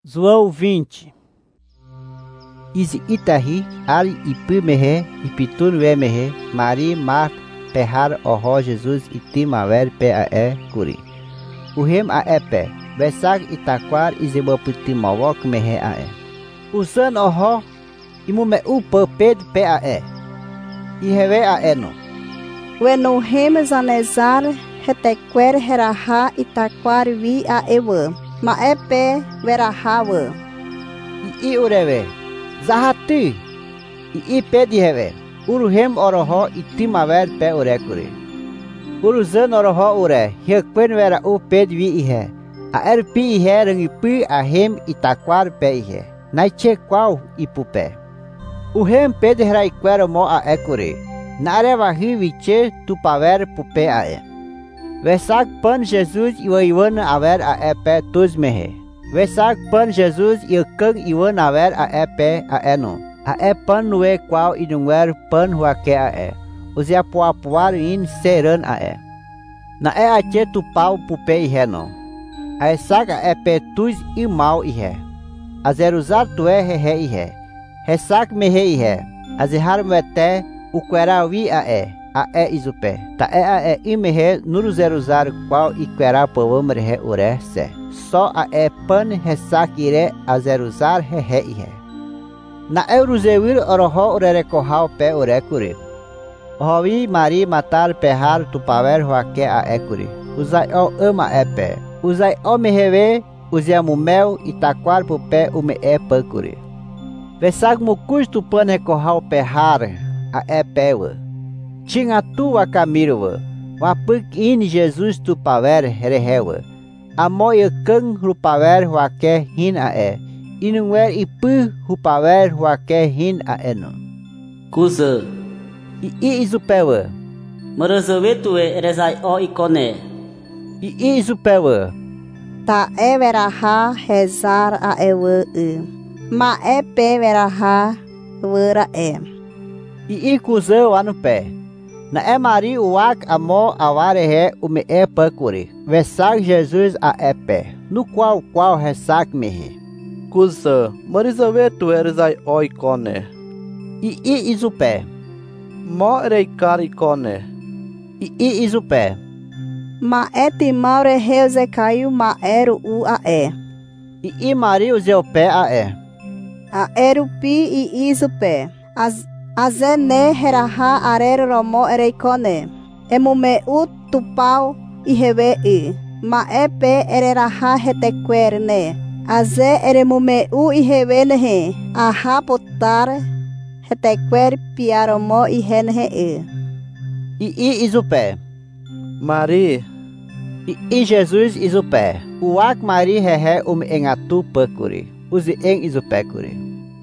João 20. Isi itahi, ali ipimehe, ipitunuemehe, Mari, Marta, Pehar, Oho, Jesus, Itimaver, P.A.E. Kuri. Uhem A.E.P. Vesag itaquar, Izeboptimawok, mehe A.E. Usan Oho, imume upa ped P.A.E. Iheve A.E. no. Wenuhem zanezar, hetequer heraha itaquar vi A.E.W. Maepe verahawa. I ureve. Zahati. I pediheve. Uruhem oroho itimaver pe urekuri. Uruzan oroho ure. Hiakwen vera u pedvi ihe. A erpi ihe rangipi ahem itaquar pe ihe. Naiche qual ipupe. Uhem pedihra iquero mo a ekuri. Nareva hiviche tupaver pupe ae. Vesag pan Jesus iwan aver a epe tus mehe. Vesag pan Jesus ikan iwan aver a epe a eno. A epan nue qual inunwer pan huake a e. Uzia puapuar in seran a e. Na e ache tu pau pupe iheno. A esag a epe tus imal ihe. A zeruzar tu e hehe ihe. Hesag mehe ihe. A zehar mete uquerawi a e. A e izupe. Ta e a e imehe nuruzeruzar qual iquera povamrehe ure se. Só a e pan resakire a zeruzar hehe ihe. Na e uruzewir oroho urerekohau pe urekuri. Ohovi Mari matar pehar tupaver huake a ekuri. Uzai o ama epe. Uzai o meheve uziamumel itaquar pupe ume e pankuri. Vesag mukuj tupan rekohau pehar a e pewa. Tinha tua camirwa, wapuk in Jesus tu paver herehewa. Amoia kang rupaver huake hin a e. Inunwer ipu rupaver huake hin a eno. Kusa. I izupewa. Marazavetue erezai o ikone. I izupewa. Ta e veraha rezar a ewa e. Ma e pe veraha vera e. I kusa wanu pe. Na e Mari uak amo avarehe ume e pakuri. Vesag Jesus a epe. No qual resak mehe. Kusa, marizavetu erzai oikone. I izupe. Mo reikar ikone. I izupe. Ma e timaure heuzekaiu ma eru u a e. I Mari uzeupe a e. A eru pi i izupe. Azene heraha arero romo ereikone. Emume u tupau iheve i. Ma epe ereraha hetequerne. Aze eremume u iheve nehe. Aha putar hetequer piaromo ihenhe i. I izupe. Mari. I Jesus izupe. Uak Mari hehe engatu pakuri. Uzi eng izupekuri.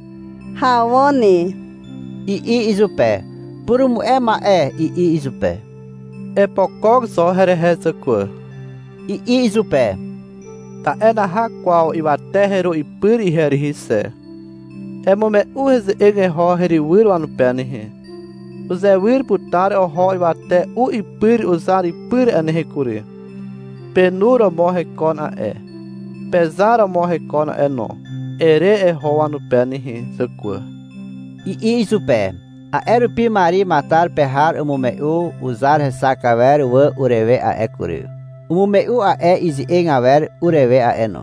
Hawoni. I izupe. Purumu ema I izupe. E pokog so herehezakua. I izupe. Ta ena ha qual iwateheru ipuri herihise. E mome uheze ege ho heriwiru anu penihe. Uze wir putar o ho iwate u ipuri usar ipuri anehekuri. Penura morre kona e. Pesara morre kona eno. Ere e ho anu penihe zakua. I izupe. A erupi Mari matar pehar umumeu usar resakaver wa ureve a ekuri. Umumeu a e izi engaver ureve a eno.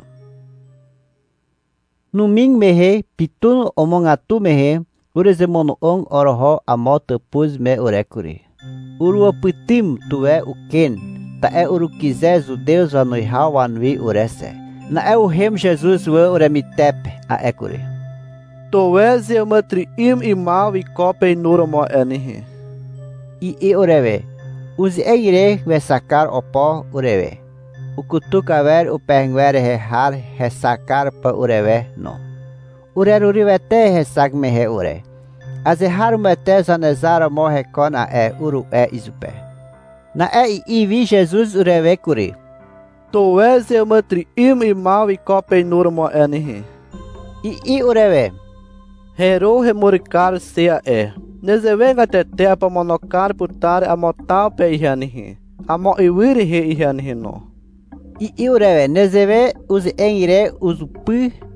Numing mehe pitun omongatu mehe urezemono ong oroho amota pus me urekuri. Urua putim tuwe uken. Ta e urukize judeus vanuihau vanvi urese. Na e uhem Jesus wa uremitep a ekuri. Toeze matri im imal e cope nuro mo enihe. I ureve. Uzi eire vesakar opo ureve. Ukutukaver upengver hehar hesakar pa ureve no. Urerurivete hesak mehe ure. Azehar mete zanezara morre kona e uru e izupe. Na e vi Jesus ureve kuri. Toeze matri im imal e cope nuro mo enihe. I ureve. Hero remurikar sea e. Nezevenga tetea pa monokar putar amotal pe ihanihi. Amo iwiri he ihanihi no. I ureve nezeve uzi engire uzupu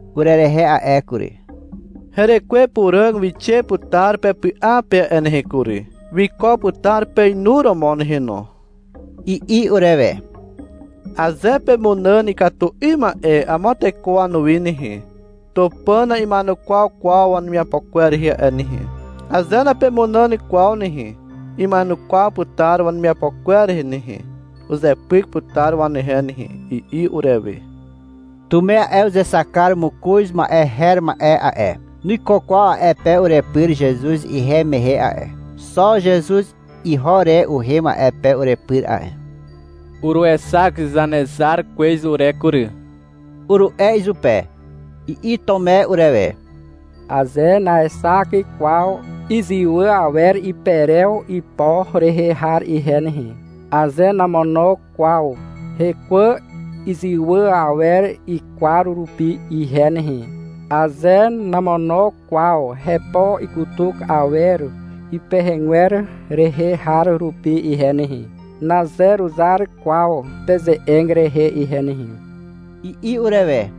urerehe a ekuri. Hereque purang viche putar pe pia pe enhekuri. Viko putar pe nuromon hino. I ureve. Azepe munani katu ima amote koa nuinihi. Topana imano qual an minha poquer ria enihi. Azena pe munani qual nihi. Imano qual putar an minha poquer nihi. Uze pik putar an henihi. I ureve. Tumea elze sacar mucuz ma her ma a. Nico qual pe urepir Jesus e remehe a. Só Jesus e hore o rema pe urepir a. Uru esak zanezar queis urecuri. Uru o pé. E tomé ureve. Aze na esak qual iziu aver e perel e pó rehar e renhi. Aze na mono qual requa iziu aver e quarurupi e renhi. Aze na mono qual repó e cutuc aver e perrenguer rehar rupi e renhi. Nazer usar qual peze engre re e renhi. I ureve.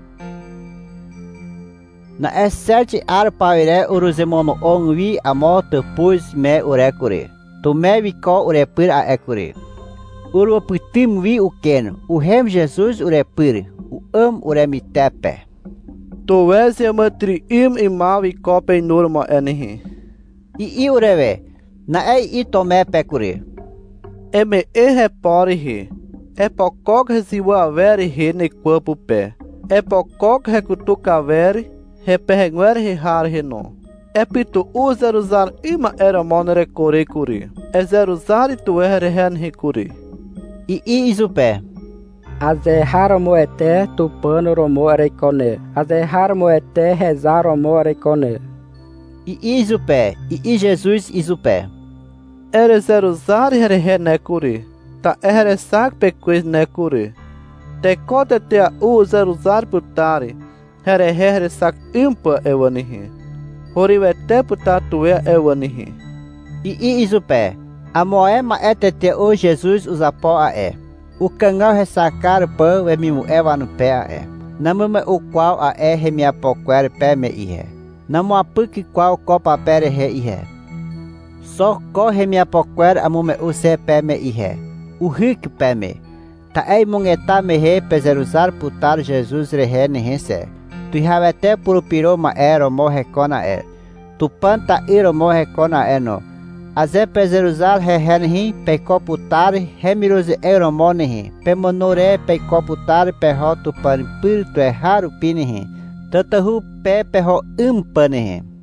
Na S7 arpaire uruzemono onvi a moto pus me urecure. Tu me vico urepir a ecure. Uru putim vi o ken. O rem Jesus urepir. O uremitepe. Tu és matri e mal e copa em norma enhi. I ureve. Na i tomé pecure. Me reporihi. Pococ resiua avere he ne corpo pé. Pococ recutucavere. Reperrenguer rehar reno. Pito usar ima era monere core curi. Zer usar e tu rehen recuri. I isupé. Azerrar moete tu pano romore cone. Azerrar moete rezar romore cone. I isupé. I Jesus isupé. Zer usar rehen necuri. Ta sac pequis necuri. Te cote te usar usar putari. Here sac impa evanihi. Horivete putatue evanihi. I isupé. A moema etete o Jesus usa pó a O cangal ressacar pão e mimu eva no pé a Namama o qual a remia poquer pé me ihe. Namo a puc qual copa pere re ihe. Só corre minha poquer a mume o se pé me ihe. O ric pé me. Ta mungeta me re pezerusar putar Jesus rehe nehense. Tu havete puro piro ma morre cona Tu panta iro morre cona no. Aze pezerusar rehenhi pe coputar remirose euromonihi. Pe monore pe coputar pe roto pan pirto raro pinihi. Tatahu pe perro impanihi.